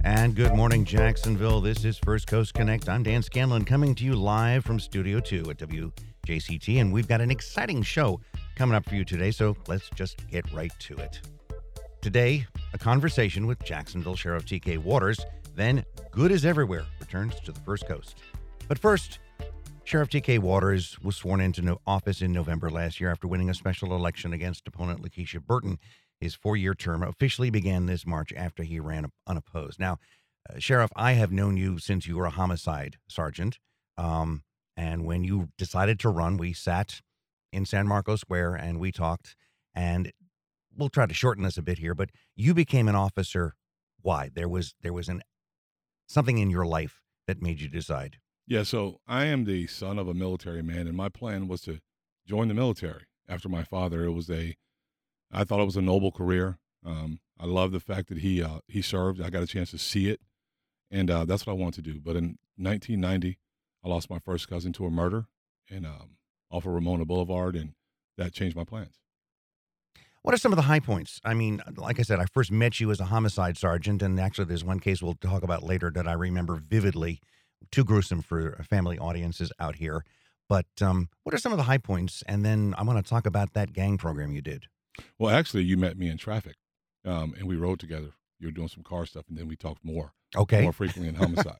And good morning, Jacksonville. This is First Coast Connect. I'm Dan Scanlon coming to you live from Studio 2 at WJCT, and we've got an exciting show coming up for you today, so let's just get right to it. Today, a conversation with Jacksonville Sheriff T.K. Waters, then Good is Everywhere returns to the First Coast. But first, Sheriff T.K. Waters was sworn into office in November last year after winning a special election against opponent Lakeisha Burton. His four-year term officially began this March after he ran unopposed. Now, Sheriff, I have known you since you were a homicide sergeant. And when you decided to run, we sat in San Marcos Square and we talked. And we'll try to shorten this a bit here, but you became an officer. Why? There was something in your life that made you decide. Yeah, so I am the son of a military man, and my plan was to join the military after my father. I thought it was a noble career. I love the fact that he served. I got a chance to see it, and that's what I wanted to do. But in 1990, I lost my first cousin to a murder and off of Ramona Boulevard, and that changed my plans. What are some of the high points? I mean, like I said, I first met you as a homicide sergeant, and actually there's one case we'll talk about later that I remember vividly. Too gruesome for family audiences out here. But what are some of the high points? And then I want to talk about that gang program you did. Well, actually, you met me in traffic, and we rode together. You were doing some car stuff, and then we talked more frequently in homicide.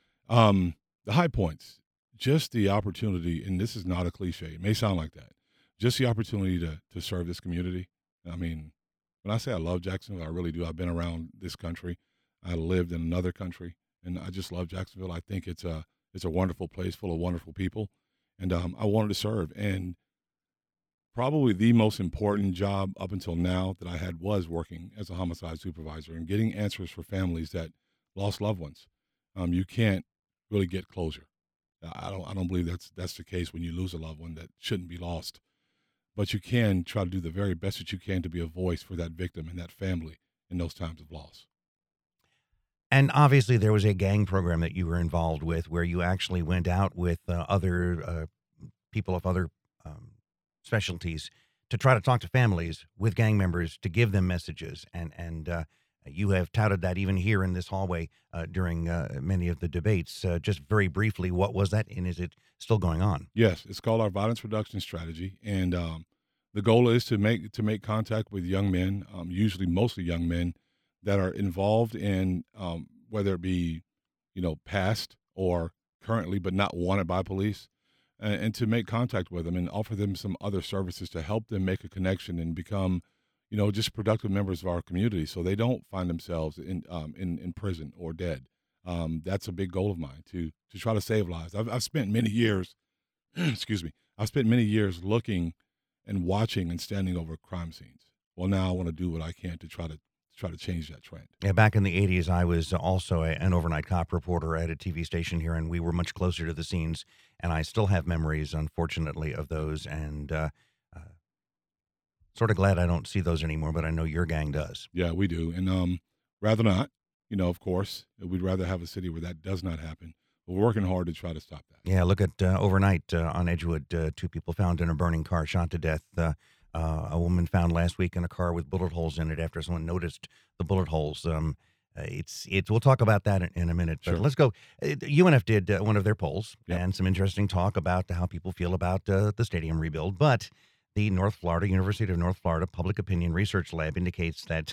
The high points, just the opportunity, and this is not a cliche. It may sound like that. Just the opportunity to serve this community. I mean, when I say I love Jacksonville, I really do. I've been around this country. I lived in another country, and I just love Jacksonville. I think it's a wonderful place full of wonderful people, and I wanted to serve. And probably the most important job up until now that I had was working as a homicide supervisor and getting answers for families that lost loved ones. You can't really get closure. I don't believe that's the case when you lose a loved one that shouldn't be lost. But you can try to do the very best that you can to be a voice for that victim and that family in those times of loss. And obviously there was a gang program that you were involved with where you actually went out with other people of other specialties to try to talk to families with gang members to give them messages. And you have touted that even here in this hallway during many of the debates. Just very briefly, what was that, and is it still going on? Yes, it's called our violence reduction strategy, and the goal is to make contact with young men, usually mostly young men that are involved in whether it be past or currently but not wanted by police, and to make contact with them and offer them some other services to help them make a connection and become just productive members of our community, so they don't find themselves in prison or dead. That's a big goal of mine to try to save lives. I've spent many years, excuse me, I've spent many years looking and watching and standing over crime scenes. Well, now I want to do what I can to try to change that trend. Yeah, back in the 80s, I was also an overnight cop reporter at a TV station here, and we were much closer to the scenes, and I still have memories, unfortunately, of those, and sort of glad I don't see those anymore, but I know your gang does. Yeah, we do, and rather not, of course, we'd rather have a city where that does not happen, but we're working hard to try to stop that. Yeah, look at overnight on Edgewood, two people found in a burning car, shot to death. A woman found last week in a car with bullet holes in it after someone noticed the bullet holes. We'll talk about that in a minute. But Sure. Let's go. UNF did one of their polls Yep. and some interesting talk about how people feel about the stadium rebuild. But the University of North Florida Public Opinion Research Lab indicates that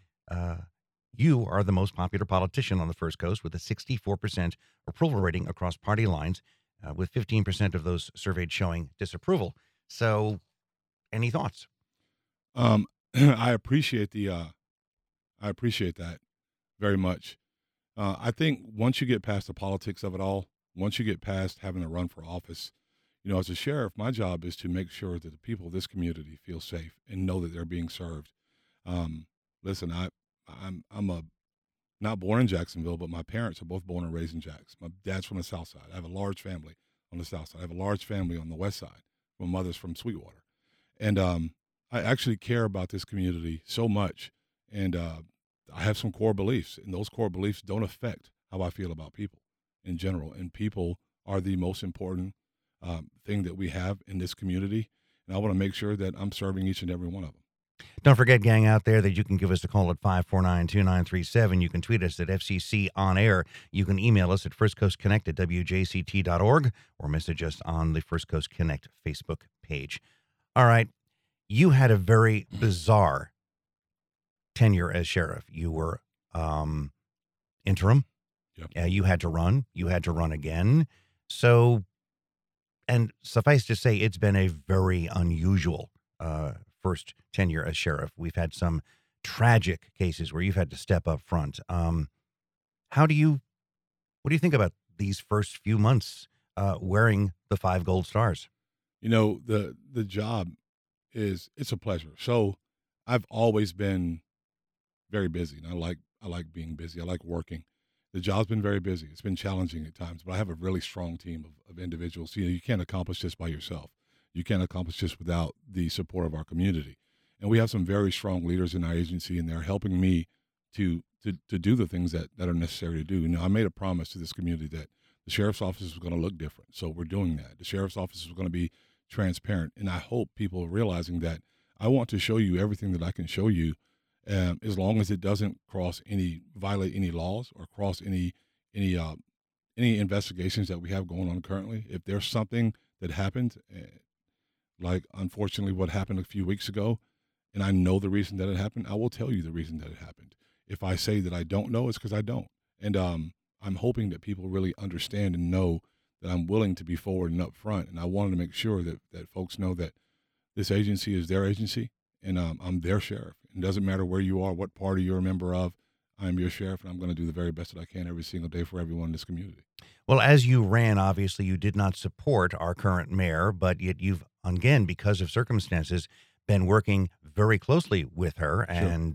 you are the most popular politician on the First Coast with a 64% approval rating across party lines, with 15% of those surveyed showing disapproval. So, any thoughts? I appreciate that very much. I think once you get past the politics of it all, once you get past having to run for office, as a sheriff, my job is to make sure that the people of this community feel safe and know that they're being served. Listen, I'm not born in Jacksonville, but my parents are both born and raised in Jax. My dad's from the South Side. I have a large family on the South Side. I have a large family on the West Side. My mother's from Sweetwater. And I actually care about this community so much, and I have some core beliefs, and those core beliefs don't affect how I feel about people in general. And people are the most important thing that we have in this community, and I want to make sure that I'm serving each and every one of them. Don't forget, gang out there, that you can give us a call at 549-2937. You can tweet us at FCC On Air. You can email us at firstcoastconnect@wjct.org or message us on the First Coast Connect Facebook page. All right. You had a very bizarre tenure as sheriff. You were interim. Yep. You had to run. You had to run again. So, and suffice to say, it's been a very unusual first tenure as sheriff. We've had some tragic cases where you've had to step up front. What do you think about these first few months wearing the 5 gold stars? You know, the job it's a pleasure. So I've always been very busy, and I like being busy. I like working. The job's been very busy. It's been challenging at times, but I have a really strong team of individuals. You know, you can't accomplish this by yourself. You can't accomplish this without the support of our community. And we have some very strong leaders in our agency, and they're helping me to do the things that are necessary to do. You know, I made a promise to this community that the sheriff's office was going to look different. So we're doing that. The sheriff's office is going to be transparent. And I hope people are realizing that I want to show you everything that I can show you, as long as it doesn't violate any laws or cross any investigations that we have going on currently. If there's something that happened, like unfortunately what happened a few weeks ago, and I know the reason that it happened, I will tell you the reason that it happened. If I say that I don't know, it's because I don't. And I'm hoping that people really understand and know that I'm willing to be forward and upfront. And I wanted to make sure that folks know that this agency is their agency, and I'm their sheriff. It doesn't matter where you are, what party you're a member of. I'm your sheriff, and I'm going to do the very best that I can every single day for everyone in this community. Well, as you ran, obviously you did not support our current mayor, but yet you've, again, because of circumstances, been working very closely with her. Sure. And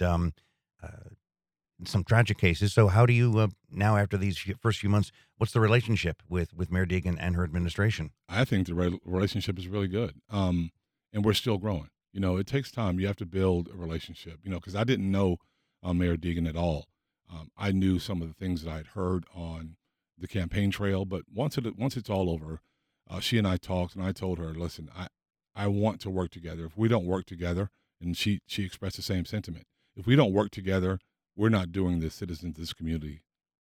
some tragic cases. So how do you, now after these first few months, what's the relationship with Mayor Deegan and her administration? I think the relationship is really good. And we're still growing. You know, it takes time. You have to build a relationship, you know, because I didn't know Mayor Deegan at all. I knew some of the things that I had heard on the campaign trail, but once it's all over, she and I talked, and I told her, listen, I want to work together. If we don't work together, and she expressed the same sentiment, if we don't work together, we're not doing the citizens of this community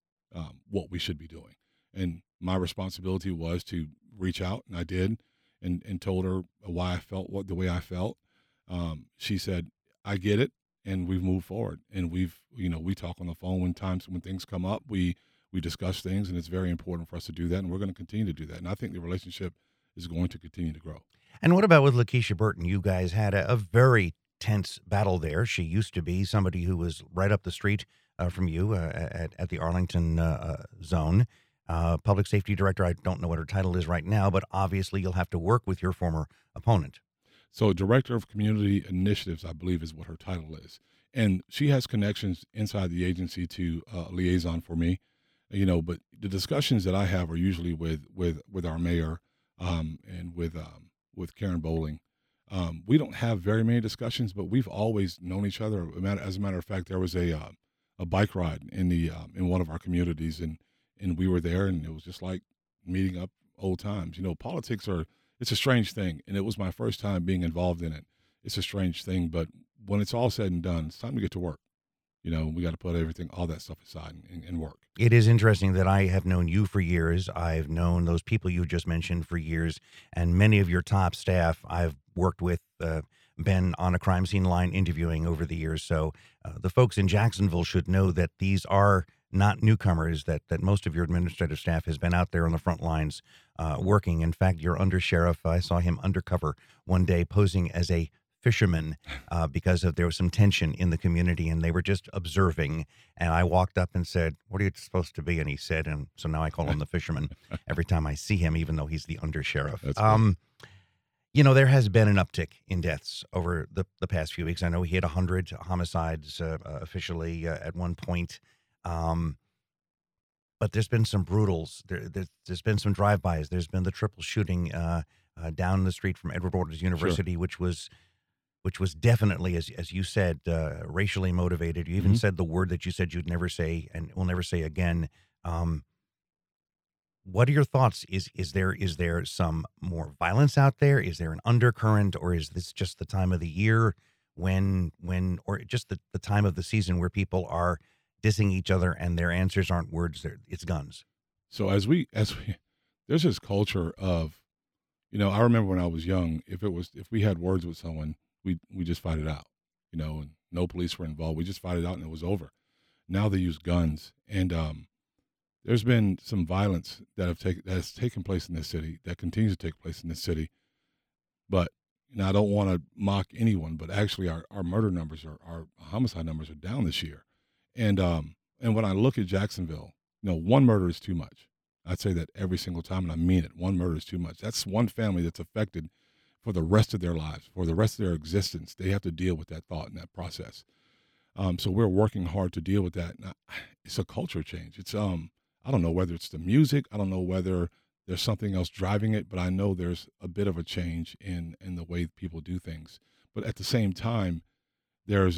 what we should be doing. And my responsibility was to reach out, and I did, and told her why I felt the way I felt. She said, I get it, and we've moved forward. And we talk on the phone when things come up. We discuss things, and it's very important for us to do that, and we're going to continue to do that. And I think the relationship is going to continue to grow. And what about with Lakeisha Burton? You guys had a very tense battle there. She used to be somebody who was right up the street from you at the Arlington zone. Public safety director, I don't know what her title is right now, but obviously you'll have to work with your former opponent. So director of community initiatives, I believe, is what her title is. And she has connections inside the agency to liaison for me, you know, but the discussions that I have are usually with our mayor and with Karen Bowling. We don't have very many discussions, but we've always known each other. As a matter of fact, there was a bike ride in one of our communities, and we were there, and it was just like meeting up old times. You know, politics it's a strange thing, and it was my first time being involved in it. It's a strange thing, but when it's all said and done, it's time to get to work. You know, we got to put all that stuff aside and work. It is interesting that I have known you for years. I've known those people you just mentioned for years, and many of your top staff I've worked with, been on a crime scene line interviewing over the years. So the folks in Jacksonville should know that these are not newcomers, that most of your administrative staff has been out there on the front lines working. In fact, your undersheriff, I saw him undercover one day posing as a fisherman because there was some tension in the community, and they were just observing. And I walked up and said, "What are you supposed to be?" And he said, and so now I call him the fisherman every time I see him, even though he's the undersheriff. That's you know, there has been an uptick in deaths over the past few weeks. I know we hit 100 homicides officially at one point. But there's been some brutals. There's been some drive-bys. There's been the triple shooting down the street from Edward Waters University, sure, which was definitely, as you said, racially motivated. You even said the word that you said you'd never say and will never say again. What are your thoughts? Is there some more violence out there? Is there an undercurrent, or is this just the time of the year? or just the time of the season where people are dissing each other and their answers aren't words, it's guns. So as we there's this culture of, I remember when I was young, if we had words with someone, we just fight it out, and no police were involved. We just fight it out and it was over. Now they use guns, and there's been some violence that has taken place in this city, that continues to take place in this city. But I don't want to mock anyone, but actually our murder numbers, our homicide numbers are down this year. And when I look at Jacksonville, one murder is too much. I'd say that every single time, and I mean it. One murder is too much. That's one family that's affected for the rest of their lives, for the rest of their existence. They have to deal with that thought and that process. So we're working hard to deal with that. And it's a culture change. It's I don't know whether it's the music. I don't know whether there's something else driving it, but I know there's a bit of a change in the way people do things. But at the same time, there's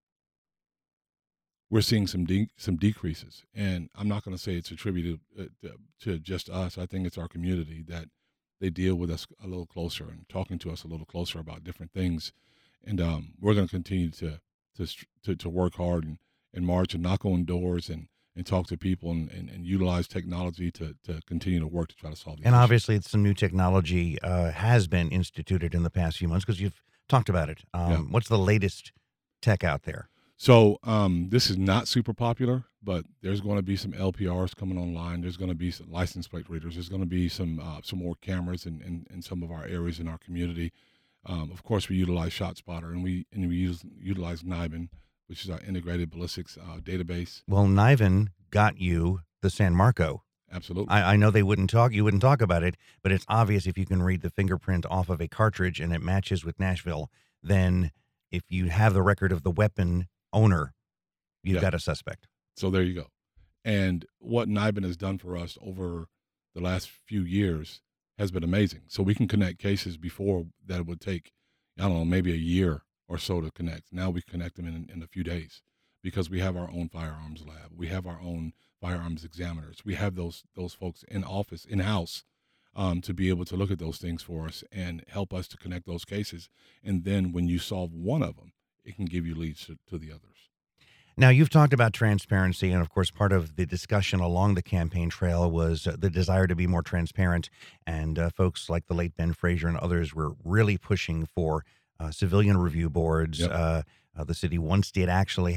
we're seeing some decreases, and I'm not going to say it's attributed to just us. I think it's our community that they deal with us a little closer and talking to us a little closer about different things, and we're going to continue to work hard and march and knock on doors and talk to people and utilize technology to continue to work to try to solve these And issues. obviously, some new technology has been instituted in the past few months because you've talked about it. What's the latest tech out there? So this is not super popular, but there's going to be some LPRs coming online. There's going to be some license plate readers. There's going to be some more cameras in some of our areas in our community. Of course, we utilize ShotSpotter, and we utilize NIBIN, which is our integrated ballistics database. Well, NIBIN got you the San Marco. Absolutely. I know you wouldn't talk about it, but it's obvious if you can read the fingerprint off of a cartridge and it matches with Nashville, then if you have the record of the weapon owner, you've got a suspect. So there you go. And what NIBIN has done for us over the last few years has been amazing. So we can connect cases before that would take, I don't know, maybe a year or so to connect. Now we connect them in a few days because we have our own firearms lab. We have our own firearms examiners. We have those folks in office, in-house, to be able to look at those things for us and help us to connect those cases. And then when you solve one of them, it can give you leads to the others. Now, you've talked about transparency, and of course, part of the discussion along the campaign trail was the desire to be more transparent, and folks like the late Ben Frazier and others were really pushing for civilian review boards. Yep. The city once did actually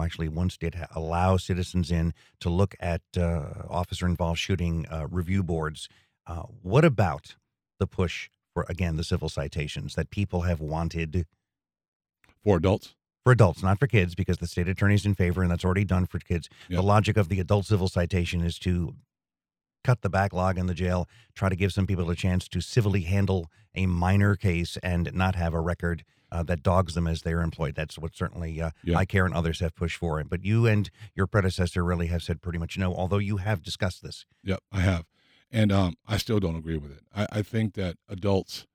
allow citizens in to look at officer-involved shooting review boards. What about the push for, again, the civil citations that people have wanted? For adults? For adults, not for kids, because the state attorney's in favor, and that's already done for kids. Yep. The logic of the adult civil citation is to cut the backlog in the jail, try to give some people a chance to civilly handle a minor case and not have a record that dogs them as they're employed. That's what certainly iCare and others have pushed for. But you and your predecessor really have said pretty much no, although you have discussed this. Yep, I have. And I still don't agree with it. I think that adults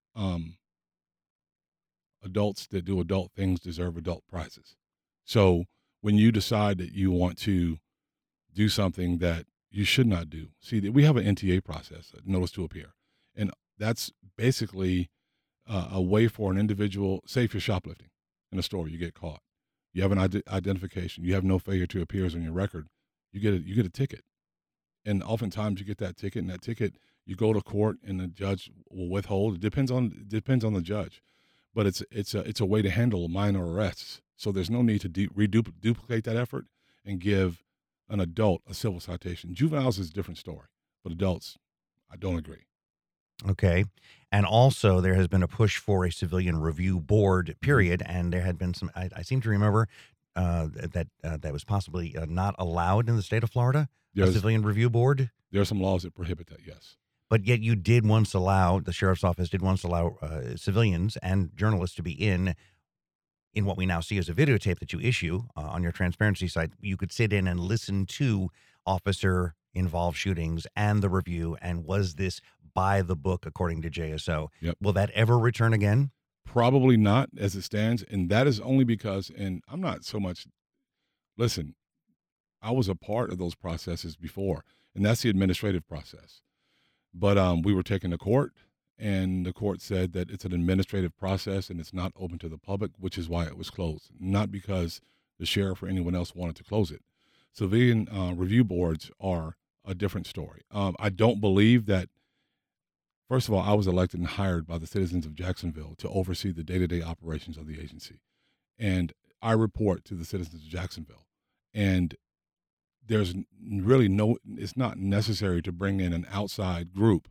that do adult things deserve adult prizes. So when you decide that you want to do something that you should not do, see, we have an NTA process, a notice to appear, and that's basically a way for an individual, say if you're shoplifting in a store, you get caught, you have an identification, you have no failure to appear on your record, you get a ticket. And oftentimes you get that ticket, and that ticket, you go to court and the judge will withhold. It depends on the judge. But it's a way to handle minor arrests. So there's no need to duplicate that effort and give an adult a civil citation. Juveniles is a different story, but adults, I don't agree. Okay. And also there has been a push for a civilian review board, period. And there had been some, I seem to remember that was possibly not allowed in the state of Florida, a civilian review board. There are some laws that prohibit that, yes. But yet you did once allow, the sheriff's office did once allow civilians and journalists to be in what we now see as a videotape that you issue on your transparency site. You could sit in and listen to officer-involved shootings and the review, and was this by the book according to JSO? Yep. Will that ever return again? Probably not as it stands, and that is only because, and I'm not so much, listen, I was a part of those processes before, and that's the administrative process. But we were taken to court, and the court said that it's an administrative process and it's not open to the public, which is why it was closed, not because the sheriff or anyone else wanted to close it. Civilian review boards are a different story. I don't believe that. First of all, I was elected and hired by the citizens of Jacksonville to oversee the day-to-day operations of the agency. And I report to the citizens of Jacksonville. And there's really it's not necessary to bring in an outside group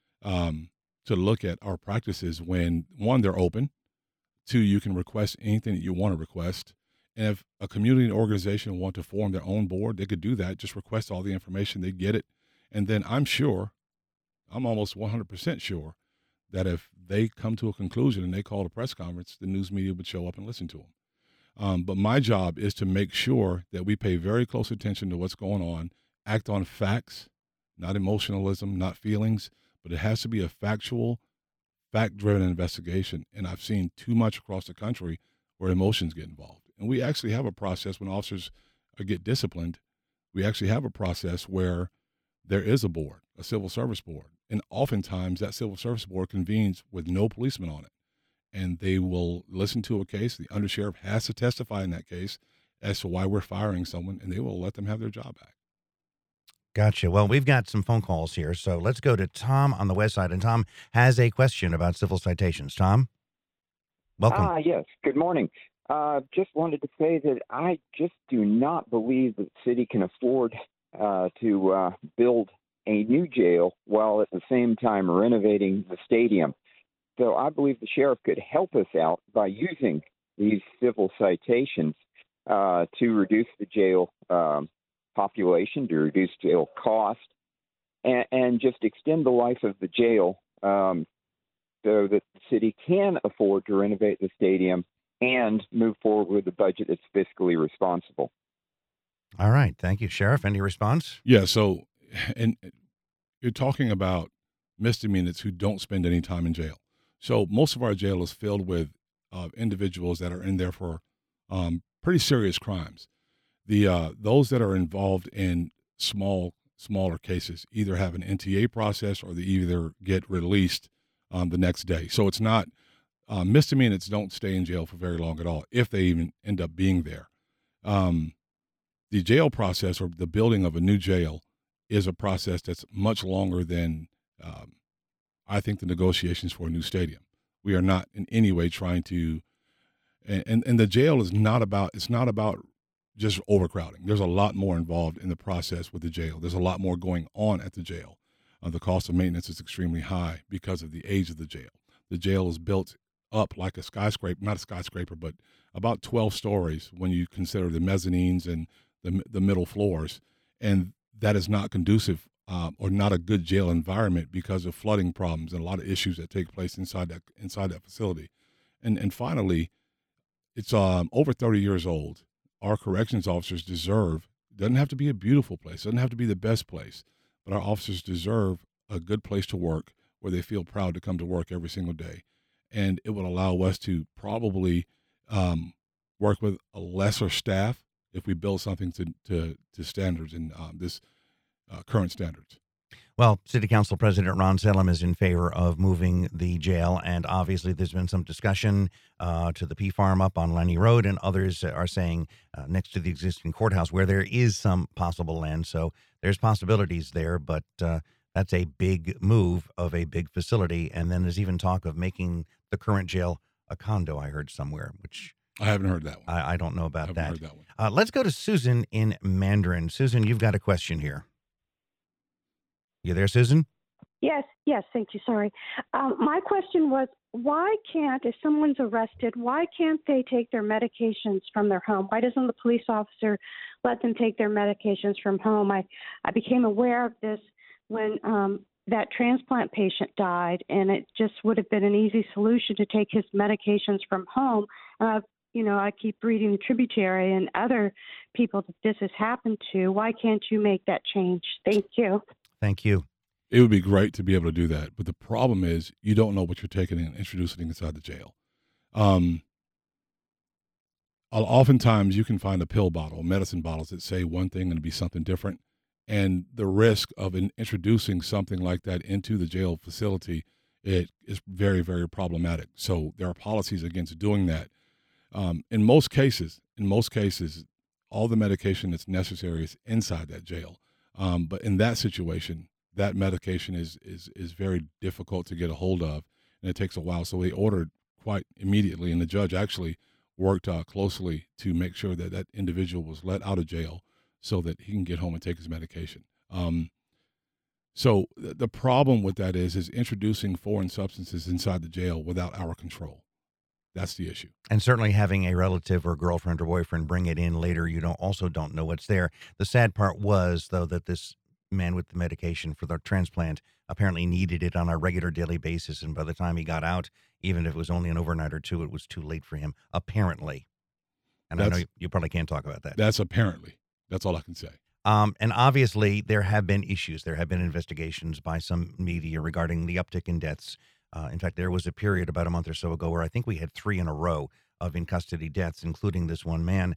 to look at our practices when, one, they're open. Two, you can request anything that you want to request. And if a community organization want to form their own board, they could do that. Just request all the information, they get it. And then I'm almost 100% sure that if they come to a conclusion and they call a press conference, the news media would show up and listen to them. But my job is to make sure that we pay very close attention to what's going on, act on facts, not emotionalism, not feelings, but it has to be a factual, fact-driven investigation. And I've seen too much across the country where emotions get involved. And we actually have a process when officers get disciplined. We actually have a process where there is a board, a civil service board. And oftentimes that civil service board convenes with no policeman on it. And they will listen to a case. The undersheriff has to testify in that case as to why we're firing someone, and they will let them have their job back. Gotcha. Well, we've got some phone calls here, so let's go to Tom on the west side. And Tom has a question about civil citations. Tom, welcome. Yes. Good morning. Just wanted to say that I just do not believe that the city can afford to build a new jail while at the same time renovating the stadium. So I believe the sheriff could help us out by using these civil citations to reduce the jail population, to reduce jail cost, and just extend the life of the jail so that the city can afford to renovate the stadium and move forward with a budget that's fiscally responsible. All right. Thank you, Sheriff. Any response? Yeah. So, and you're talking about misdemeanors who don't spend any time in jail. So most of our jail is filled with individuals that are in there for pretty serious crimes. Those that are involved in smaller cases either have an NTA process or they either get released the next day. So it's not misdemeanors don't stay in jail for very long at all if they even end up being there. The jail process or the building of a new jail is a process that's much longer than I think the negotiations for a new stadium. We are not in any way trying to, and the jail is not about, it's not about just overcrowding. There's a lot more involved in the process with the jail. There's a lot more going on at the jail. The cost of maintenance is extremely high because of the age of the jail. The jail is built up like a skyscraper, not a skyscraper, but about 12 stories when you consider the mezzanines and the middle floors. And that is not conducive or not a good jail environment because of flooding problems and a lot of issues that take place inside that facility. And finally, it's over 30 years old. Our corrections officers doesn't have to be a beautiful place, doesn't have to be the best place, but our officers deserve a good place to work where they feel proud to come to work every single day. And it will allow us to probably work with a lesser staff if we build something to standards and this current standards. Well, City Council President Ron Salem is in favor of moving the jail, and obviously there's been some discussion to the P Farm up on Lenny Road, and others are saying next to the existing courthouse where there is some possible land. So there's possibilities there, but that's a big move of a big facility. And then there's even talk of making the current jail a condo, I heard somewhere, which I haven't heard that one. I don't know about that. Heard that one. Let's go to Susan in Mandarin. Susan, you've got a question here. You there, Susan? Yes, thank you. Sorry. My question was, why can't, if someone's arrested, why can't they take their medications from their home? Why doesn't the police officer let them take their medications from home? I became aware of this when that transplant patient died, and it just would have been an easy solution to take his medications from home. I keep reading the Tributary and other people that this has happened to. Why can't you make that change? Thank you. Thank you. It would be great to be able to do that, but the problem is you don't know what you're taking and introducing inside the jail. Oftentimes you can find a pill bottle, medicine bottles that say one thing and it'd be something different. And the risk of introducing something like that into the jail facility it is very, very problematic. So there are policies against doing that. In most cases, all the medication that's necessary is inside that jail. But in that situation, that medication is very difficult to get a hold of, and it takes a while. So they ordered quite immediately, and the judge actually worked closely to make sure that that individual was let out of jail so that he can get home and take his medication. So the problem with that is introducing foreign substances inside the jail without our control. That's the issue. And certainly having a relative or girlfriend or boyfriend bring it in later, you don't know what's there. The sad part was, though, that this man with the medication for the transplant apparently needed it on a regular daily basis. And by the time he got out, even if it was only an overnight or two, it was too late for him, apparently. And I know you probably can't talk about that. That's apparently. That's all I can say. And obviously, there have been issues. There have been investigations by some media regarding the uptick in deaths. In fact, there was a period about a month or so ago where I think we had 3 in a row of in-custody deaths, including this one man.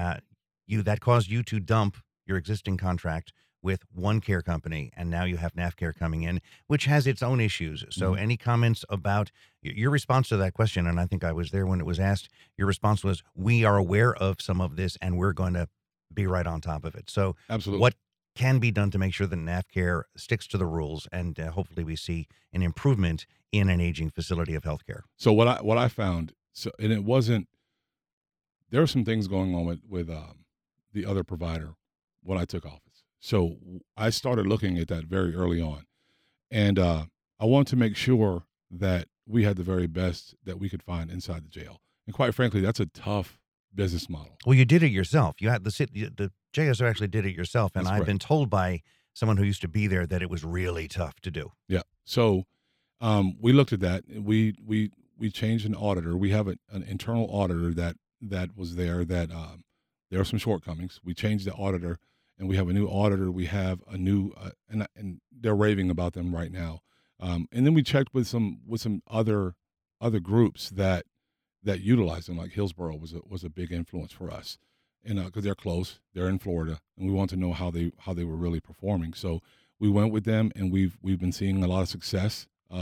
That caused you to dump your existing contract with one care company, and now you have NAFCare coming in, which has its own issues. So any comments about your response to that question, and I think I was there when it was asked, your response was, we are aware of some of this, and we're going to be right on top of it. So absolutely, what can be done to make sure that NAFCare sticks to the rules, and hopefully we see an improvement in an aging facility of healthcare? So what I found, and it wasn't, there were some things going on with the other provider when I took office. So I started looking at that very early on, and I wanted to make sure that we had the very best that we could find inside the jail. And quite frankly, that's a tough business model. Well, you did it yourself. You had the JSO actually did it yourself, and I've been told by someone who used to be there that it was really tough to do. Yeah. So we looked at that. We changed an auditor. We have an internal auditor that was there. That there are some shortcomings. We changed the auditor, and we have a new auditor. We have a new and they're raving about them right now. And then we checked with some other groups that utilize them, like Hillsborough was a big influence for us, and because they're close, they're in Florida, and we want to know how they were really performing. So we went with them, and we've been seeing a lot of success.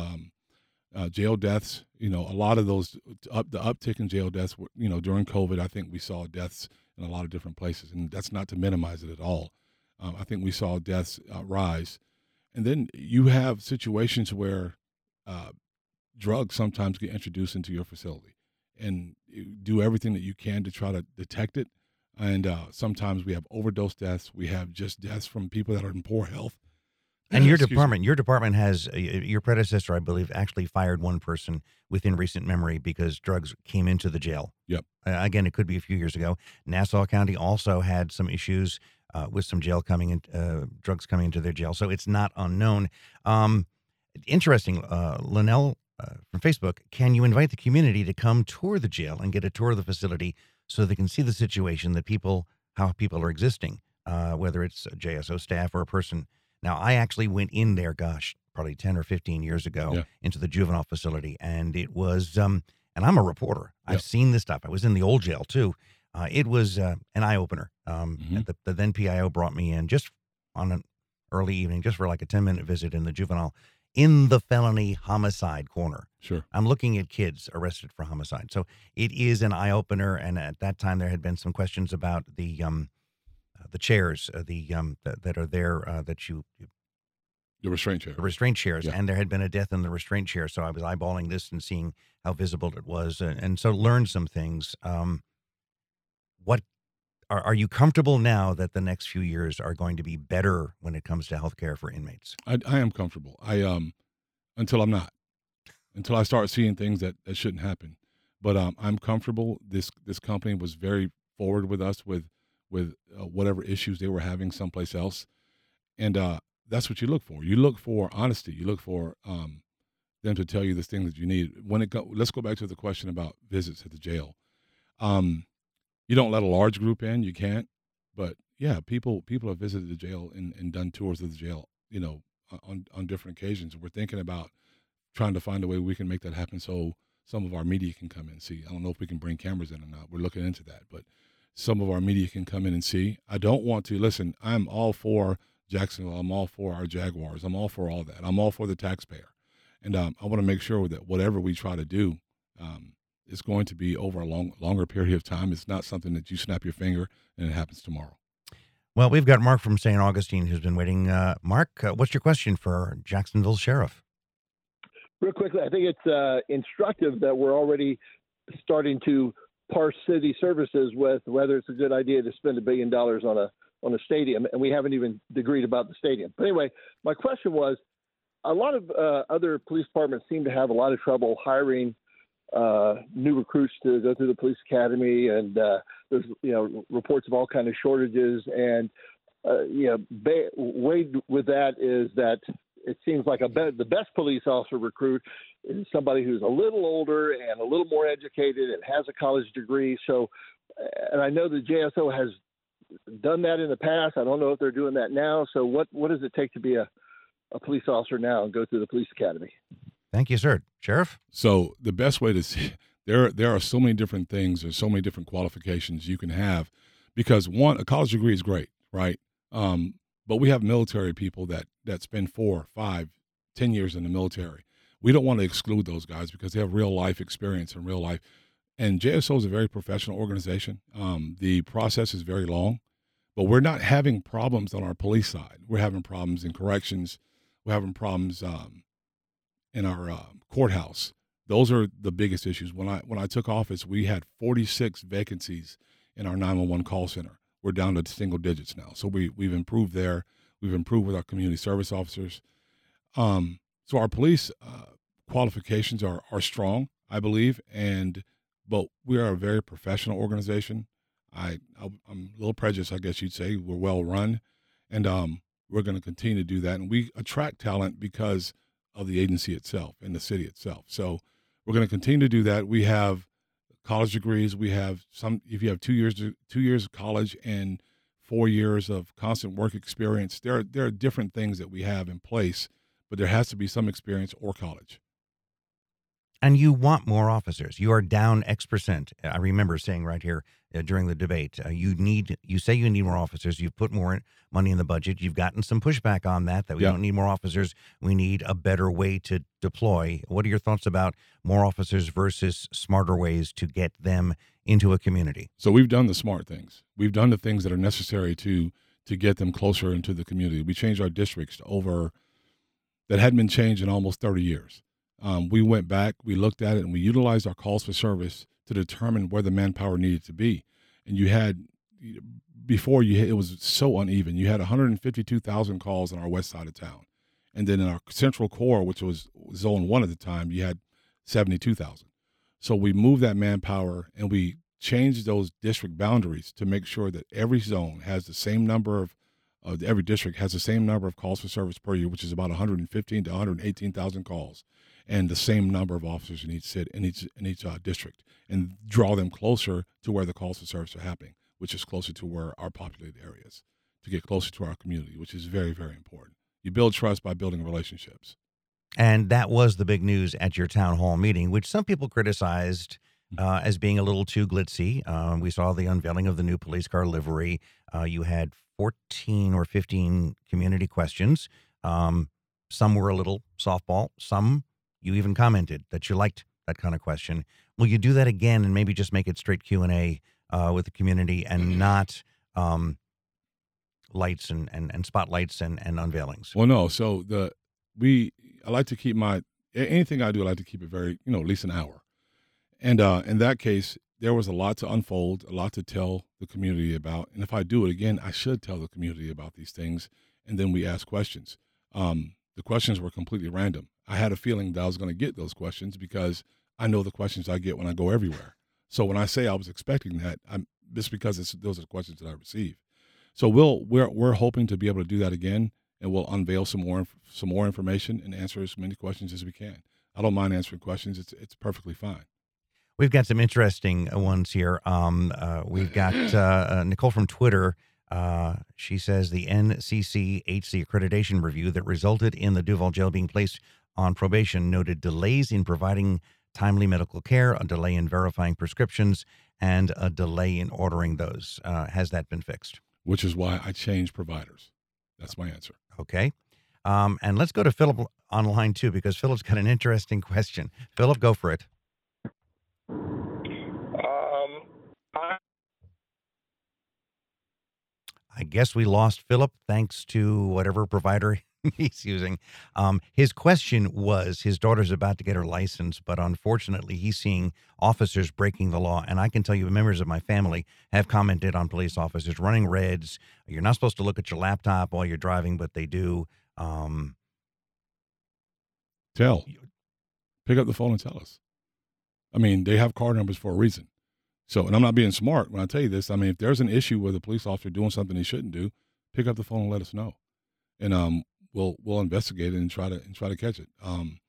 Jail deaths, a lot of those the uptick in jail deaths were, during COVID. I think we saw deaths in a lot of different places, and that's not to minimize it at all. I think we saw deaths rise, and then you have situations where drugs sometimes get introduced into your facility, and you do everything that you can to try to detect it. And sometimes we have overdose deaths. We have just deaths from people that are in poor health. And your department has, your predecessor, I believe, actually fired one person within recent memory because drugs came into the jail. Yep. Again, it could be a few years ago. Nassau County also had some issues with some drugs coming into their jail. So it's not unknown. Interesting. Linnell from Facebook, can you invite the community to come tour the jail and get a tour of the facility so they can see the situation how people are existing, whether it's a JSO staff or a person? Now, I actually went in there, probably 10 or 15 years ago into the juvenile facility, and it was, and I'm a reporter. I've seen this stuff. I was in the old jail, too. It was an eye-opener. The then PIO brought me in just on an early evening, just for like a 10-minute visit in the juvenile, in the felony homicide corner. Sure. I'm looking at kids arrested for homicide. So it is an eye-opener, and at that time there had been some questions about the chairs, that are there, the restraint chair. The restraint chairs, and there had been a death in the restraint chair. So I was eyeballing this and seeing how visible it was, and so learned some things. What are you comfortable now that the next few years are going to be better when it comes to healthcare for inmates? I am comfortable. Until I'm not, until I start seeing things that shouldn't happen. But I'm comfortable. This company was very forward with us with whatever issues they were having someplace else, and that's what you look for. You look for honesty. You look for them to tell you the things that you need. Let's go back to the question about visits at the jail. You don't let a large group in. You can't. But yeah, people have visited the jail and done tours of the jail, on different occasions. We're thinking about trying to find a way we can make that happen so some of our media can come in and see. I don't know if we can bring cameras in or not. We're looking into that, but some of our media can come in and see. I don't want to listen. I'm all for Jacksonville. I'm all for our Jaguars. I'm all for all that. I'm all for the taxpayer. And I want to make sure that whatever we try to do is going to be over a longer period of time. It's not something that you snap your finger and it happens tomorrow. Well, we've got Mark from St. Augustine who's been waiting. Mark, what's your question for Jacksonville Sheriff? Real quickly, I think it's instructive that we're already starting to parse city services with whether it's a good idea to spend $1 billion on a stadium, and we haven't even agreed about the stadium. But anyway, my question was, a lot of other police departments seem to have a lot of trouble hiring new recruits to go through the police academy, and there's reports of all kind of shortages. And way with that is that it seems like the best police officer recruit is somebody who's a little older and a little more educated and has a college degree. So, and I know the JSO has done that in the past. I don't know if they're doing that now. So what does it take to be a police officer now and go through the police academy? Thank you, sir. Sheriff? So the best way to see, there are so many different things, there's so many different qualifications you can have, because one, a college degree is great, right? But we have military people that spend 4, 5, 10 years in the military. We don't want to exclude those guys because they have real life experience in real life. And JSO is a very professional organization. The process is very long, but we're not having problems on our police side. We're having problems in corrections. We're having problems in our courthouse. Those are the biggest issues. When I took office, we had 46 vacancies in our 911 call center. We're down to single digits now. So we've improved there. We've improved with our community service officers. So our police qualifications are strong, I believe, but we are a very professional organization. I'm a little prejudiced, I guess you'd say. We're well run, and we're going to continue to do that. And we attract talent because of the agency itself and the city itself. So we're going to continue to do that. We have college degrees. We have if you have 2 years of college and 4 years of constant work experience, there are different things that we have in place, but there has to be some experience or college. And you want more officers. You are down X%. I remember saying right here during the debate, you say you need more officers. You've put more money in the budget. You've gotten some pushback on that we don't need more officers. We need a better way to deploy. What are your thoughts about more officers versus smarter ways to get them into a community? So we've done the smart things. We've done the things that are necessary to get them closer into the community. We changed our districts that hadn't been changed in almost 30 years. We went back, we looked at it, and we utilized our calls for service to determine where the manpower needed to be. And it was so uneven. You had 152,000 calls on our west side of town. And then in our central core, which was zone 1 at the time, you had 72,000. So we moved that manpower and we changed those district boundaries to make sure that every zone has the same number of every district has the same number of calls for service per year, which is about 115 to 118,000 calls, and the same number of officers in each district, and draw them closer to where the calls for service are happening, which is closer to where our populated areas, to get closer to our community, which is very, very important. You build trust by building relationships. And that was the big news at your town hall meeting, which some people criticized as being a little too glitzy. We saw the unveiling of the new police car livery. You had 14 or 15 community questions. Some were a little softball. Some you even commented that you liked that kind of question. Will you do that again and maybe just make it straight Q&A with the community and not lights and spotlights and unveilings? Well, no. So I like to keep anything I do, I like to keep it very, at least an hour. And in that case, there was a lot to unfold, a lot to tell the community about. And if I do it again, I should tell the community about these things. And then we ask questions. The questions were completely random. I had a feeling that I was going to get those questions because I know the questions I get when I go everywhere. So when I say I was expecting that, it's because those are the questions that I receive. So we're hoping to be able to do that again, and we'll unveil some more information and answer as many questions as we can. I don't mind answering questions. It's perfectly fine. We've got some interesting ones here. We've got Nicole from Twitter. She says the NCCHC accreditation review that resulted in the Duval jail being placed on probation noted delays in providing timely medical care, a delay in verifying prescriptions, and a delay in ordering those. Has that been fixed? Which is why I changed providers. That's my answer. Okay. And let's go to Philip on line 2 because Philip's got an interesting question. Philip, go for it. I guess we lost Philip thanks to whatever provider he's using. His question was his daughter's about to get her license, but unfortunately he's seeing officers breaking the law. And I can tell you members of my family have commented on police officers running reds. You're not supposed to look at your laptop while you're driving, but they do. Pick up the phone and tell us. I mean, they have car numbers for a reason. So, and I'm not being smart when I tell you this. I mean, if there's an issue with a police officer doing something he shouldn't do, pick up the phone and let us know, and we'll investigate it and try to catch it.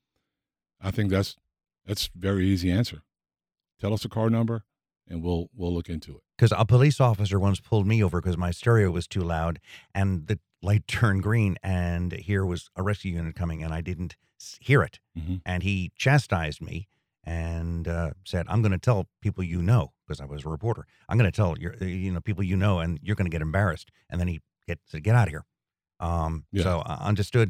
I think that's very easy answer. Tell us the car number, and we'll look into it. Because a police officer once pulled me over because my stereo was too loud, and the light turned green, and here was a rescue unit coming, and I didn't hear it, and he chastised me. And said, I'm going to tell people you know, because I was a reporter. I'm going to tell people you know, and you're going to get embarrassed. And then he said, get out of here. So I understood.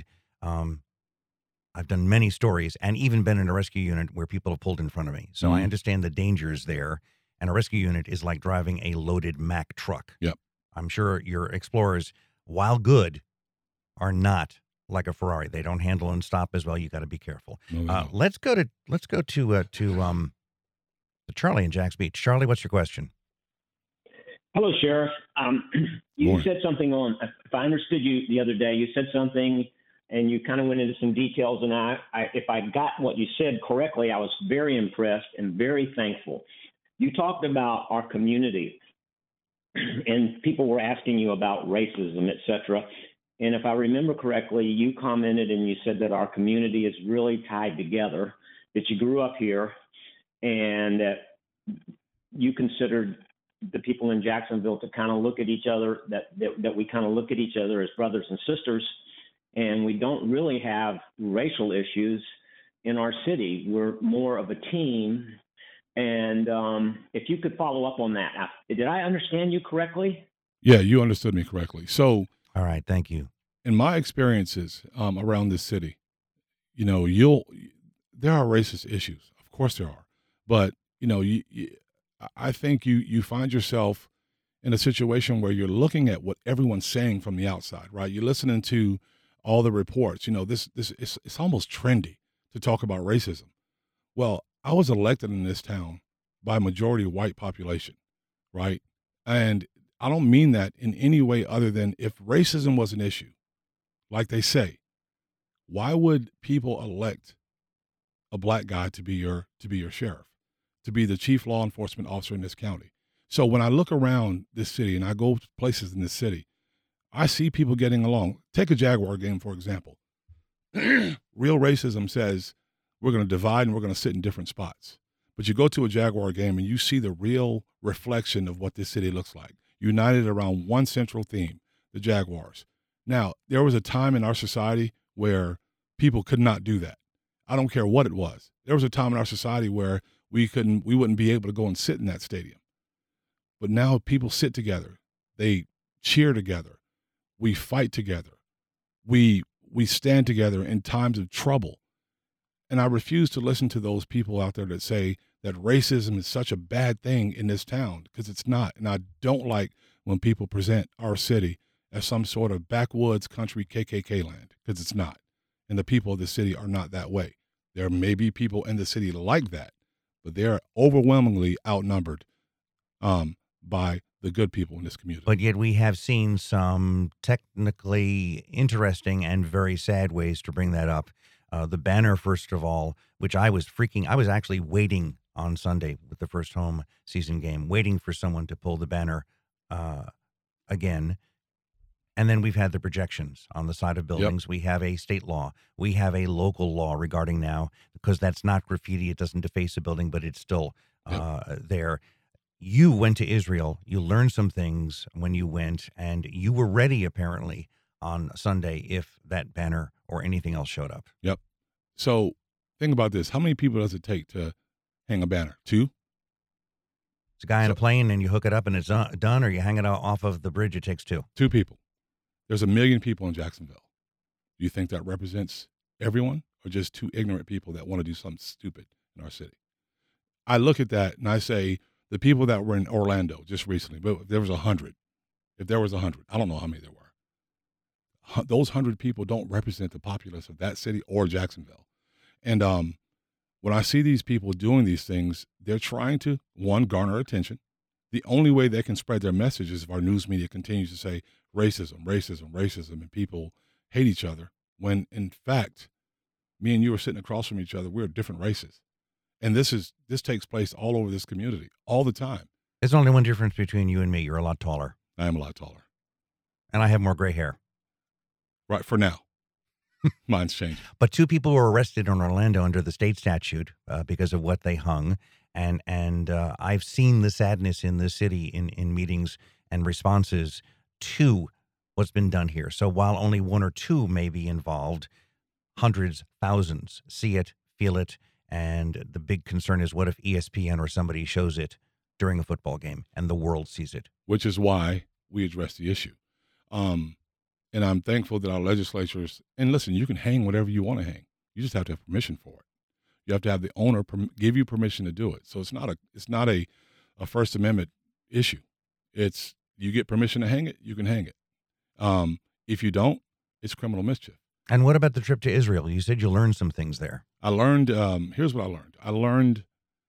I've done many stories and even been in a rescue unit where people have pulled in front of me. So I understand the dangers there. And a rescue unit is like driving a loaded Mack truck. Yep. I'm sure your Explorers, while good, are not like a Ferrari. They don't handle and stop as well. You got to be careful. Let's go to Charlie in Jacks Beach. Charlie, what's your question? Hello, Sheriff. You said something if I understood you the other day, you said something and you kind of went into some details, and if I got what you said correctly, I was very impressed and very thankful. You talked about our community, and people were asking you about racism, et cetera. And if I remember correctly, you commented and you said that our community is really tied together, that you grew up here, and that you considered the people in Jacksonville to kind of look at each other, that we kind of look at each other as brothers and sisters, and we don't really have racial issues in our city. We're more of a team. And if you could follow up on that. Did I understand you correctly? Yeah, you understood me correctly. So, all right, thank you. In my experiences around this city, there are racist issues. Of course there are. But, I think you find yourself in a situation where you're looking at what everyone's saying from the outside, right? You're listening to all the reports. It's almost trendy to talk about racism. Well, I was elected in this town by a majority white population, right? And I don't mean that in any way other than if racism was an issue, like they say, why would people elect a black guy to be your sheriff, to be the chief law enforcement officer in this county? So when I look around this city and I go to places in this city, I see people getting along. Take a Jaguar game, for example. Real racism says we're going to divide and we're going to sit in different spots. But you go to a Jaguar game and you see the real reflection of what this city looks like, united around one central theme, the Jaguars. Now, there was a time in our society where people could not do that. I don't care what it was. There was a time in our society where we wouldn't be able to go and sit in that stadium. But now people sit together. They cheer together. We fight together. We stand together in times of trouble. And I refuse to listen to those people out there that say that racism is such a bad thing in this town, because it's not. And I don't like when people present our city as some sort of backwoods country KKK land, because it's not. And the people of the city are not that way. There may be people in the city like that, but they're overwhelmingly outnumbered by the good people in this community. But yet we have seen some technically interesting and very sad ways to bring that up. The banner, first of all, which I was actually waiting on Sunday with the first home season game, waiting for someone to pull the banner again. And then we've had the projections on the side of buildings. Yep. We have a state law. We have a local law regarding now, because that's not graffiti. It doesn't deface a building, but it's still there. You went to Israel. You learned some things when you went, and you were ready, apparently, on Sunday if that banner or anything else showed up. Yep. So think about this. How many people does it take to hang a banner? 2? It's a guy in a plane, and you hook it up, and it's done, or you hang it off of the bridge, it takes 2. 2 people. There's 1 million people in Jacksonville. Do you think that represents everyone or just two ignorant people that want to do something stupid in our city? I look at that and I say the people that were in Orlando just recently, but if there was 100, I don't know how many there were. Those 100 people don't represent the populace of that city or Jacksonville. And when I see these people doing these things, they're trying to, one, garner attention. The only way they can spread their message is if our news media continues to say racism, racism, racism, and people hate each other, when in fact, me and you are sitting across from each other, we're different races. And this takes place all over this community all the time. There's only one difference between you and me. You're a lot taller. I am a lot taller. And I have more gray hair. Right, for now. Mine's changing. But two people were arrested in Orlando under the state statute because of what they hung. And I've seen the sadness in the city in meetings and responses to what's been done here. So while only one or two may be involved, hundreds, thousands see it, feel it. And the big concern is, what if ESPN or somebody shows it during a football game and the world sees it? Which is why we address the issue. And I'm thankful that our legislatures, and listen, you can hang whatever you want to hang. You just have to have permission for it. You have to have the owner give you permission to do it. So it's not a First Amendment issue. It's you get permission to hang it, you can hang it. If you don't, it's criminal mischief. And what about the trip to Israel? You said you learned some things there. I learned, here's what I learned. I learned,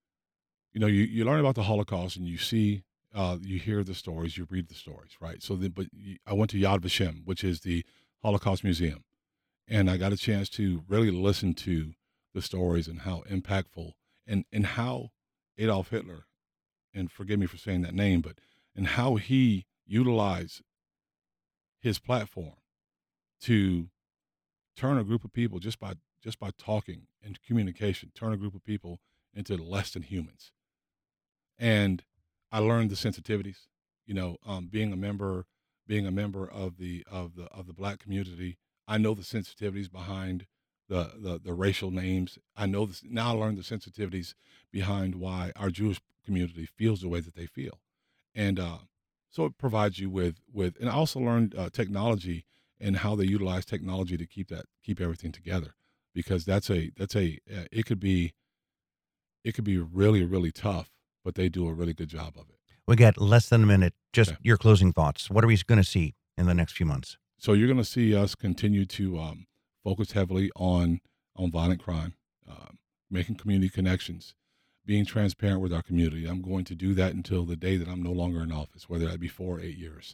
you learn about the Holocaust and you see, you hear the stories, you read the stories, right? I went to Yad Vashem, which is the Holocaust Museum, and I got a chance to really listen to the stories and how impactful and how Adolf Hitler, and forgive me for saying that name, and how he utilized his platform to turn a group of people just by talking and communication, turn a group of people into less than humans. And I learned the sensitivities, being a member of the Black community. I know the sensitivities behind the racial names. I know this now. I learned the sensitivities behind why our Jewish community feels the way that they feel, and so it provides you with. And I also learned technology and how they utilize technology to keep everything together, because it could be really, really tough, but they do a really good job of it. We got less than a minute. Just your closing thoughts. What are we going to see in the next few months? So you're going to see us continue to focus heavily on violent crime, making community connections, being transparent with our community. I'm going to do that until the day that I'm no longer in office, whether that be 4 or 8 years.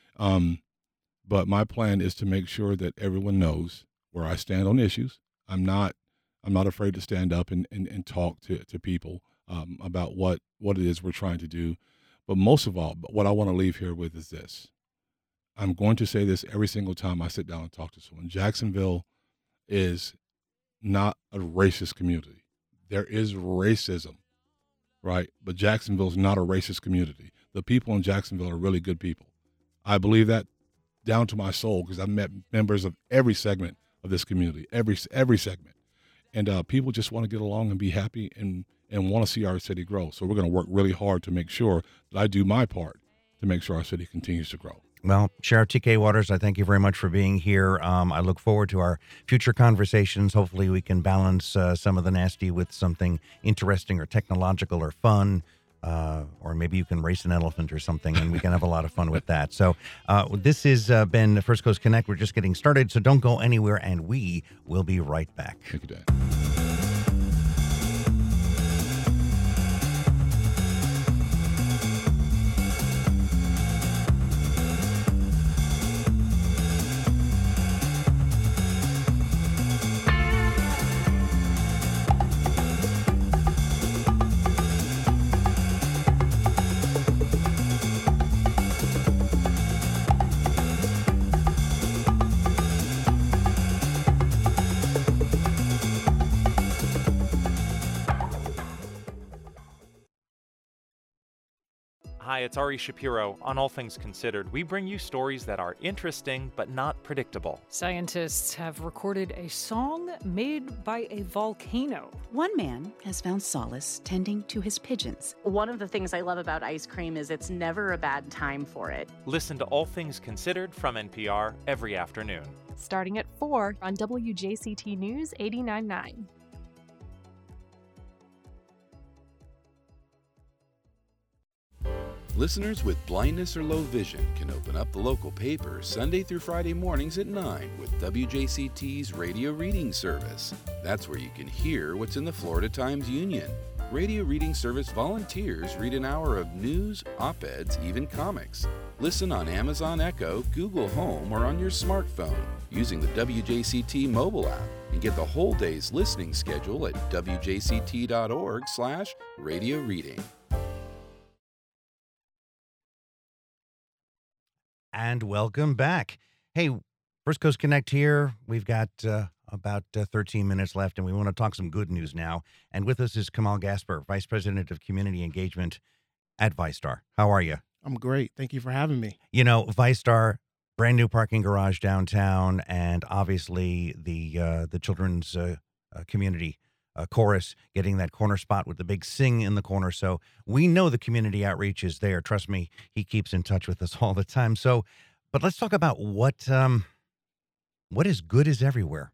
But my plan is to make sure that everyone knows where I stand on issues. I'm not afraid to stand up and talk to people about what it is we're trying to do. But most of all, what I want to leave here with is this. I'm going to say this every single time I sit down and talk to someone. Jacksonville is not a racist community. There is racism, right? But Jacksonville is not a racist community. The people in Jacksonville are really good people. I believe that down to my soul, because I've met members of every segment of this community, every segment. And people just want to get along and be happy and want to see our city grow. So we're going to work really hard to make sure that I do my part to make sure our city continues to grow. Well, Sheriff T.K. Waters, I thank you very much for being here. I look forward to our future conversations. Hopefully we can balance some of the nasty with something interesting or technological or fun. Or maybe you can race an elephant or something, and we can have a lot of fun with that. So this has been First Coast Connect. We're just getting started, so don't go anywhere, and we will be right back. Thank you, Dan. Hi, it's Ari Shapiro. On All Things Considered, we bring you stories that are interesting but not predictable. Scientists have recorded a song made by a volcano. One man has found solace tending to his pigeons. One of the things I love about ice cream is it's never a bad time for it. Listen to All Things Considered from NPR every afternoon. Starting at 4 on WJCT News 89.9. Listeners with blindness or low vision can open up the local paper Sunday through Friday mornings at 9 with WJCT's Radio Reading Service. That's where you can hear what's in the Florida Times-Union. Radio Reading Service volunteers read an hour of news, op-eds, even comics. Listen on Amazon Echo, Google Home, or on your smartphone using the WJCT mobile app, and get the whole day's listening schedule at wjct.org/radio reading. And welcome back. Hey, First Coast Connect here. We've got about 13 minutes left, and we want to talk some good news now. And with us is Kamal Gasper, Vice President of Community Engagement at VyStar. How are you? I'm great. Thank you for having me. You know, VyStar, brand new parking garage downtown, and obviously the children's community chorus getting that corner spot with the big sing in the corner. So we know the community outreach is there. Trust me, he keeps in touch with us all the time. So, but let's talk about what is Good is Everywhere.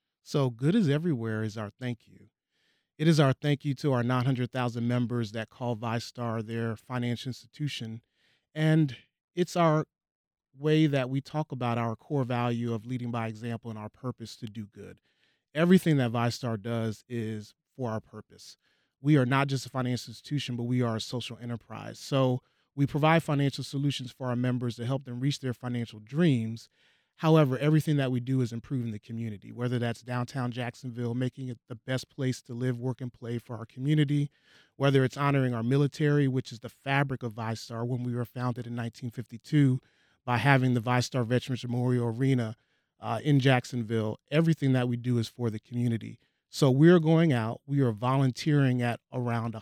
So Good is Everywhere is our thank you. It is our thank you to our 900,000 members that call VyStar their financial institution. And it's our way that we talk about our core value of leading by example and our purpose to do good. Everything that VyStar does is for our purpose. We are not just a financial institution, but we are a social enterprise. So we provide financial solutions for our members to help them reach their financial dreams. However, everything that we do is improving the community, whether that's downtown Jacksonville, making it the best place to live, work, and play for our community, whether it's honoring our military, which is the fabric of VyStar when we were founded in 1952 by having the VyStar Veterans Memorial Arena in Jacksonville. Everything that we do is for the community. So we're going out, we are volunteering at around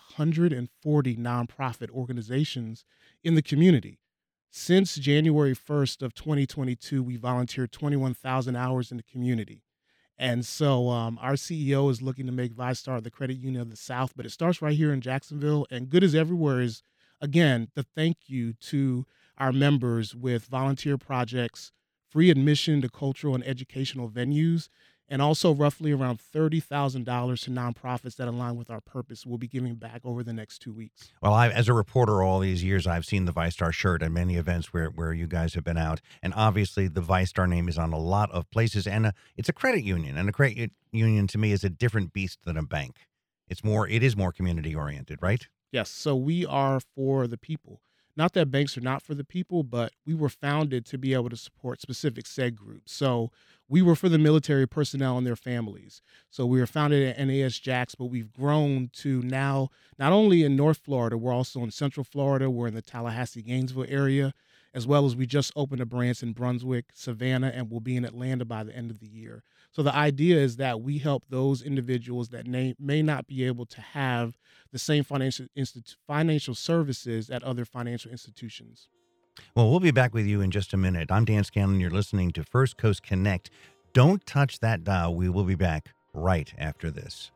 140 nonprofit organizations in the community. Since January 1st of 2022, we volunteered 21,000 hours in the community. And so our CEO is looking to make VyStar the credit union of the South, but it starts right here in Jacksonville. And Good is Everywhere is, again, the thank you to our members with volunteer projects, free admission to cultural and educational venues, and also roughly around $30,000 to nonprofits that align with our purpose. We'll be giving back over the next 2 weeks. Well, as a reporter all these years, I've seen the VyStar shirt at many events where you guys have been out. And obviously the VyStar name is on a lot of places. And it's a credit union. And a credit union to me is a different beast than a bank. It is more community oriented, right? Yes. So we are for the people. Not that banks are not for the people, but we were founded to be able to support specific SEG groups. So we were for the military personnel and their families. So we were founded at NAS Jax, but we've grown to now not only in North Florida, we're also in Central Florida. We're in the Tallahassee, Gainesville area, as well as we just opened a branch in Brunswick, Savannah, and we'll be in Atlanta by the end of the year. So the idea is that we help those individuals that may not be able to have the same financial services at other financial institutions. Well, we'll be back with you in just a minute. I'm Dan Scanlon. You're listening to First Coast Connect. Don't touch that dial. We will be back right after this.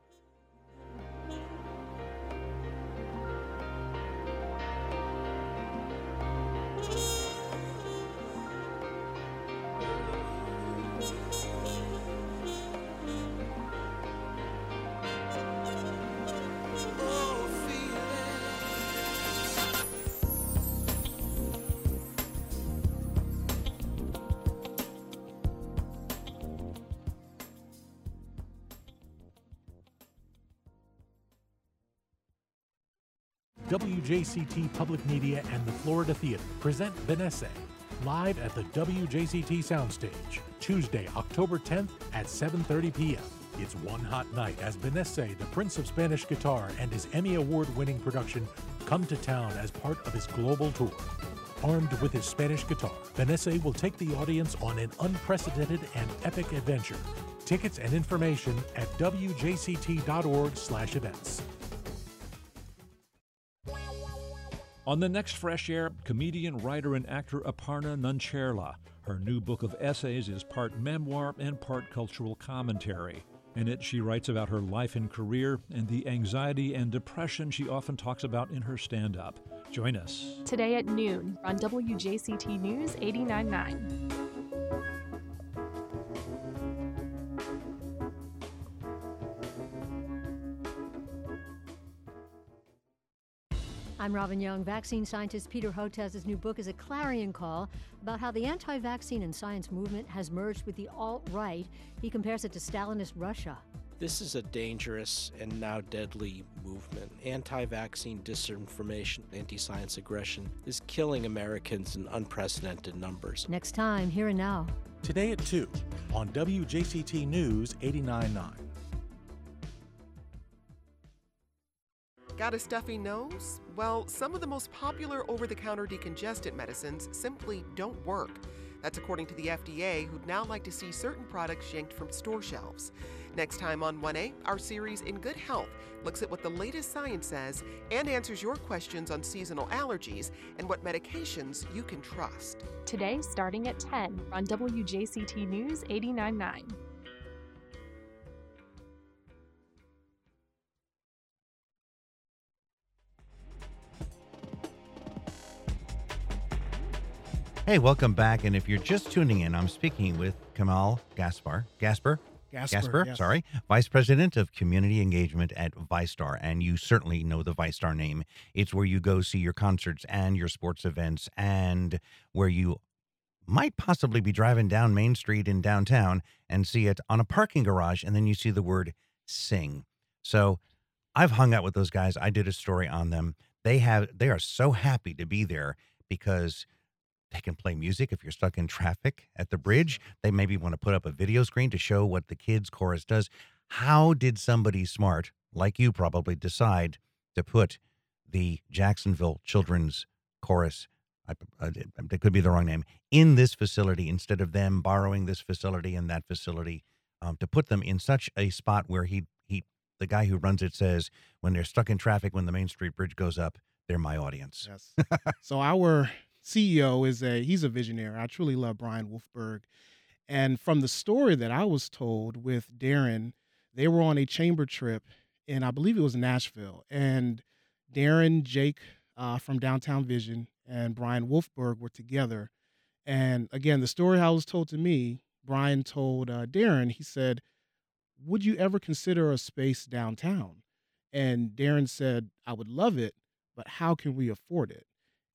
WJCT Public Media and the Florida Theater present Vanessa live at the WJCT Soundstage, Tuesday, October 10th at 7:30 p.m. It's one hot night as Vanessa, the Prince of Spanish Guitar, and his Emmy Award-winning production come to town as part of his global tour. Armed with his Spanish guitar, Vanessa will take the audience on an unprecedented and epic adventure. Tickets and information at wjct.org/events. On the next Fresh Air, comedian, writer, and actor Aparna Nancherla. Her new book of essays is part memoir and part cultural commentary. In it, she writes about her life and career and the anxiety and depression she often talks about in her stand-up. Join us. Today at noon on WJCT News 89.9. I'm Robin Young. Vaccine scientist Peter Hotez's new book is a clarion call about how the anti-vaccine and science movement has merged with the alt-right. He compares it to Stalinist Russia. This is a dangerous and now deadly movement. Anti-vaccine disinformation, anti-science aggression is killing Americans in unprecedented numbers. Next time, Here and Now. Today at 2 on WJCT News 89.9. Got a stuffy nose? Well, some of the most popular over-the-counter decongestant medicines simply don't work. That's according to the FDA, who'd now like to see certain products yanked from store shelves. Next time on 1A, our series In Good Health looks at what the latest science says and answers your questions on seasonal allergies and what medications you can trust. Today, starting at 10 on WJCT News 89.9. Hey, welcome back. And if you're just tuning in, I'm speaking with Kamal Gasper, yes. Sorry, Vice President of Community Engagement at ViStar. And you certainly know the ViStar name. It's where you go see your concerts and your sports events, and where you might possibly be driving down Main Street in downtown and see it on a parking garage, and then you see the word sing. So I've hung out with those guys. I did a story on them. They are so happy to be there because they can play music if you're stuck in traffic at the bridge. They maybe want to put up a video screen to show what the kids' chorus does. How did somebody smart, like you probably, decide to put the Jacksonville Children's Chorus, that could be the wrong name, in this facility instead of them borrowing this facility and that facility, to put them in such a spot where the guy who runs it says, when they're stuck in traffic, when the Main Street Bridge goes up, they're my audience. Yes. So our CEO he's a visionary. I truly love Brian Wolfberg. And from the story that I was told with Darren, they were on a chamber trip in, I believe it was Nashville. And Darren, Jake from Downtown Vision, and Brian Wolfberg were together. And again, the story how it was told to me, Brian told Darren, he said, would you ever consider a space downtown? And Darren said, I would love it, but how can we afford it?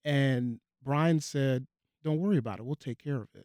And Brian said, don't worry about it. We'll take care of it.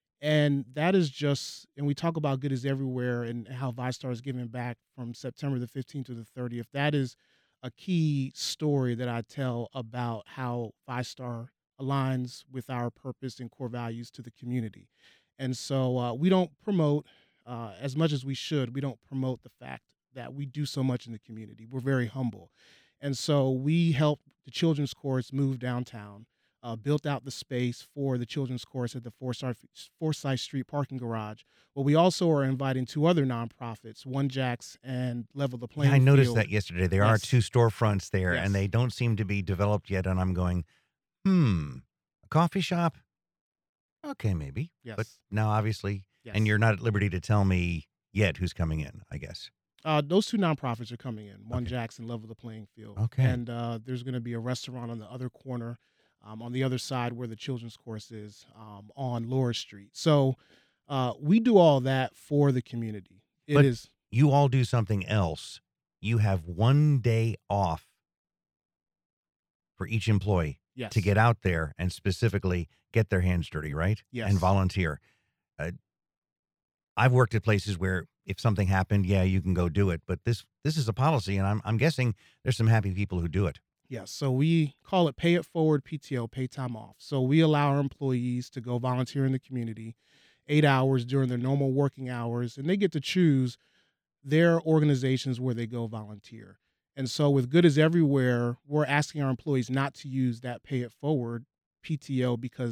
And that is just, and we talk about Good is Everywhere and how ViStar is giving back from September the 15th to the 30th. That is a key story that I tell about how ViStar aligns with our purpose and core values to the community. And so we don't promote, as much as we should, we don't promote the fact that we do so much in the community. We're very humble. And so we helped the Children's Chorus move downtown. Built out the space for the Children's Chorus at the Forsyth Street parking garage. But we also are inviting two other nonprofits, One Jacks and Level the Playing Field. I noticed that yesterday. There are two storefronts there, Yes. and they don't seem to be developed yet. And I'm going, a coffee shop? Okay, maybe. Yes. But now, obviously, Yes. and you're not at liberty to tell me yet who's coming in, I guess. Those two nonprofits are coming in, One Jacks and Level the Playing Field. Okay. And there's going to be a restaurant on the other corner, on the other side where the Children's Chorus is, on Laura Street. So we do all that for the community. But you all do something else. You have 1 day off for each employee Yes. to get out there and specifically get their hands dirty, right? Yes. And volunteer. I've worked at places where if something happened, yeah, you can go do it. But this is a policy, and I'm guessing there's some happy people who do it. Yes, so we call it Pay It Forward PTO, pay time off. So we allow our employees to go volunteer in the community 8 hours during their normal working hours, and they get to choose their organizations where they go volunteer. And so with Good is Everywhere, we're asking our employees not to use that Pay It Forward PTO because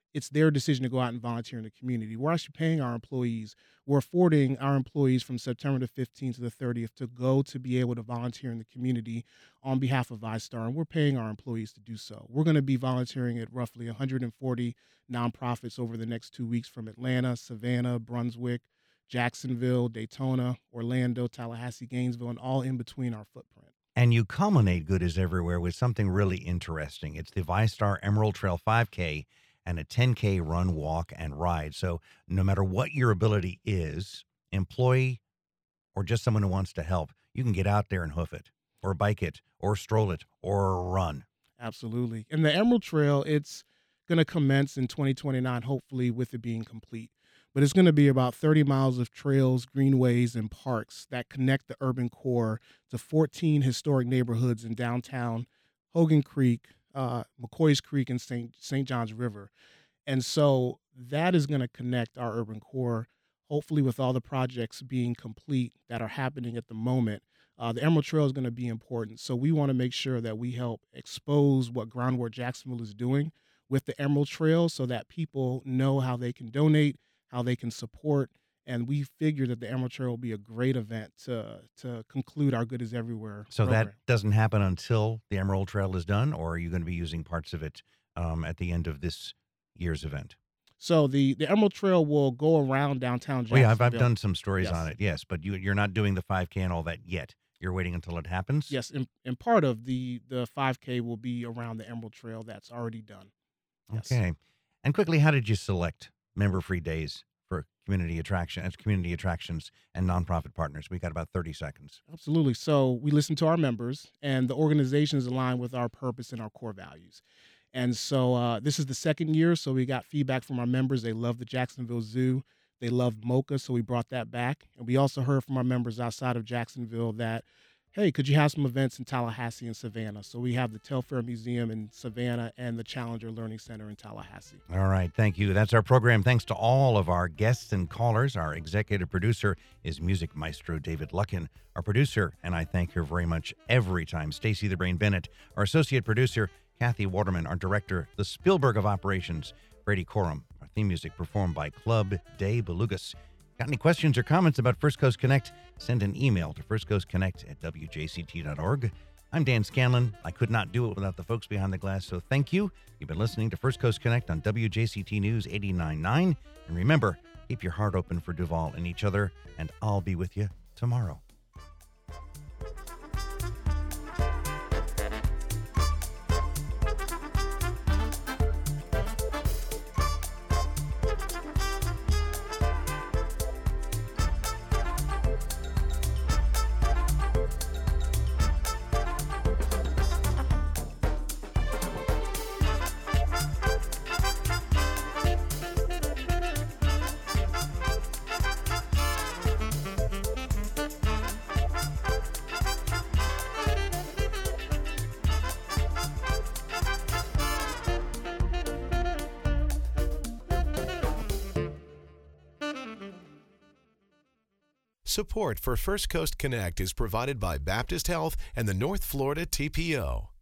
it's their decision to go out and volunteer in the community. We're actually paying our employees. We're affording our employees from September the 15th to the 30th to go to be able to volunteer in the community on behalf of VyStar, and we're paying our employees to do so. We're going to be volunteering at roughly 140 nonprofits over the next 2 weeks from Atlanta, Savannah, Brunswick, Jacksonville, Daytona, Orlando, Tallahassee, Gainesville, and all in between our footprint. And you culminate Good is Everywhere with something really interesting. It's the VyStar Emerald Trail 5K and a 10K run, walk, and ride. So no matter what your ability is, employee or just someone who wants to help, you can get out there and hoof it or bike it or stroll it or run. Absolutely. And the Emerald Trail, it's going to commence in 2029, hopefully with it being complete. But it's going to be about 30 miles of trails, greenways, and parks that connect the urban core to 14 historic neighborhoods in downtown Hogan Creek, McCoy's Creek, and St. John's River. And so that is going to connect our urban core, hopefully with all the projects being complete that are happening at the moment. The Emerald Trail is going to be important. So we want to make sure that we help expose what Groundwork Jacksonville is doing with the Emerald Trail so that people know how they can donate, how they can support. And we figure that the Emerald Trail will be a great event to conclude our Good is Everywhere So program. that doesn't happen until the Emerald Trail is done, or are you going to be using parts of it at the end of this year's event? So the Emerald Trail will go around downtown Jacksonville. Well, yeah, I've done some stories Yes. on it, yes, but you're not doing the 5K and all that yet. You're waiting until it happens? Yes, and part of the 5K will be around the Emerald Trail that's already done. Yes. Okay. And quickly, how did you select member-free days for community attractions and nonprofit partners? We got about 30 seconds. Absolutely. So we listen to our members, and the organizations align with our purpose and our core values. And so this is the second year, so we got feedback from our members. They love the Jacksonville Zoo. They loved MoCA, so we brought that back. And we also heard from our members outside of Jacksonville that, hey, could you have some events in Tallahassee and Savannah? So we have the Telfair Museum in Savannah and the Challenger Learning Center in Tallahassee. All right. Thank you. That's our program. Thanks to all of our guests and callers. Our executive producer is music maestro David Luckin. Our producer, and I thank her very much every time, Stacy the Brain Bennett. Our associate producer, Kathy Waterman. Our director, the Spielberg of Operations, Brady Corum. Our theme music performed by Club de Belugas. Got any questions or comments about First Coast Connect? Send an email to firstcoastconnect@wjct.org. I'm Dan Scanlon. I could not do it without the folks behind the glass, so thank you. You've been listening to First Coast Connect on WJCT News 89.9. And remember, keep your heart open for Duval and each other, and I'll be with you tomorrow. Support for First Coast Connect is provided by Baptist Health and the North Florida TPO.